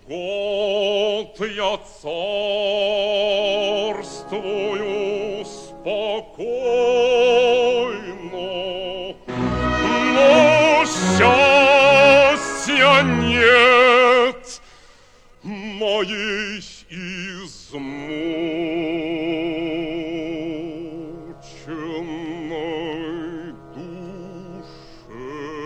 год я царствую спокойно, но счастья нет моей измученной душе.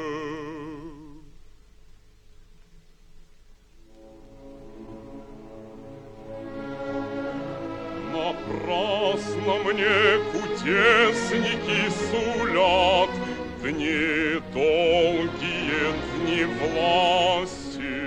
Напрасно мне кудесники сулят дни долгие, дни власти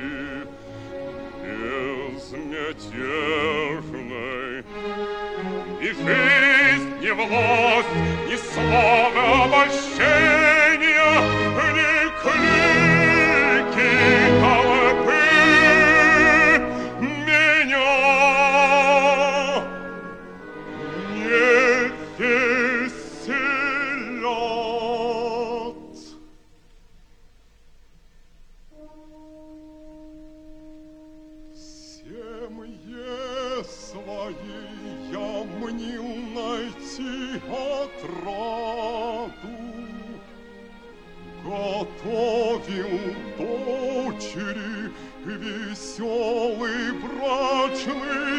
безмятежной. И жизнь, и власть, и слава обольщения, ни клики толпы меня не веселят. Семье своей я мнил найти отраду, готовил дочери веселый брачный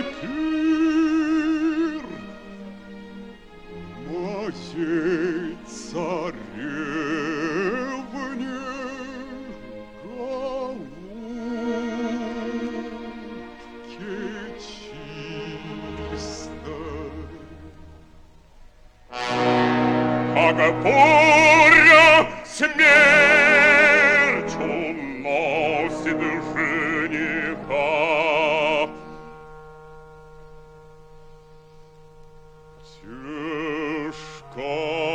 пир. Моей царевне голубке чистой. Как буря смерть уносит жениха, тяжка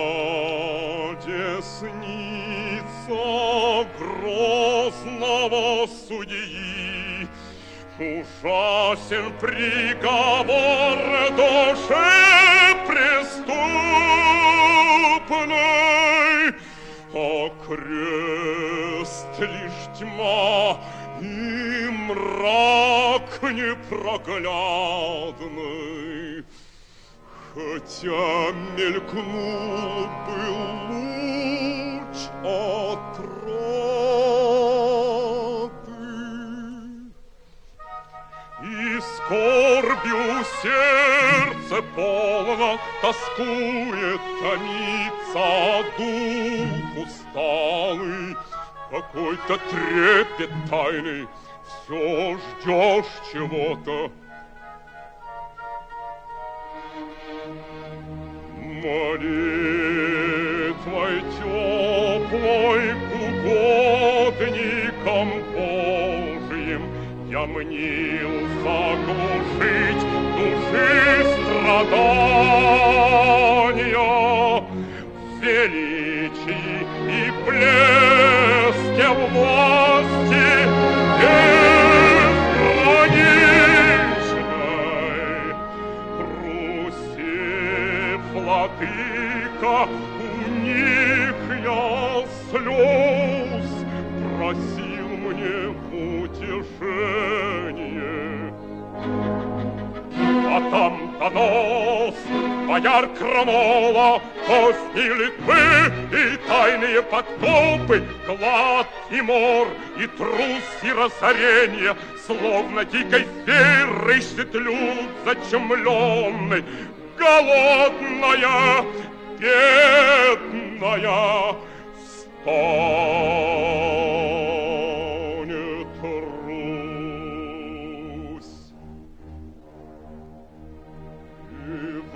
десница грозного судьи, ужасен приговор душе преступной, а крест лишь тьма и мрак непроглядный. Хотя мелькнул был луч отрады, и скорбью сердце полно тоскует, томится дух усталый, какой-то трепет тайный, все ждешь чего-то. Молитвой теплой к угодникам Божьим я мнил заглушить души страдания в величии и блеске власти безграничной. Руси владыка, у них я слез просил мне утешение. А там донос бояр Крамола, кости Литвы и тайные подкопы, глад и мор, и трус, и разоренье, словно дикой зверь рыщет люд зачумленный. Голодная, бедная, стонет Русь. И в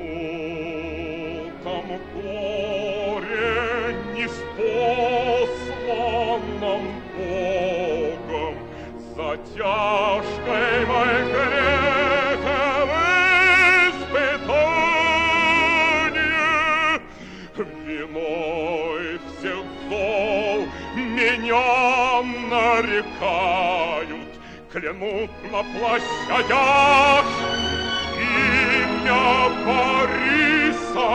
лютом горе неспосланном Богом за тяжкой мой грех виной всех зол меня нарекают, клянут на площадях имя Бориса.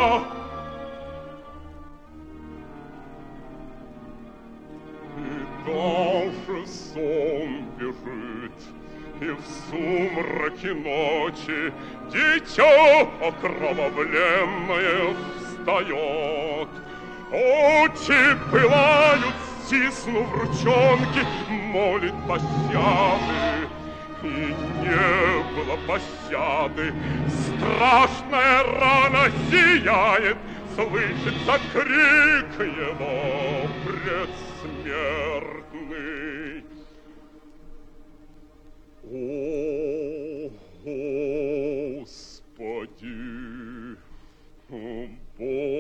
И даже сон лежит, и в сумраке ночи дитя окровавленное встает. Очи пылают, стиснув ручонки, молит пощады. И не было пощады. Страшная рана сияет, слышится крик его предсмертный. О, Господи, Боже!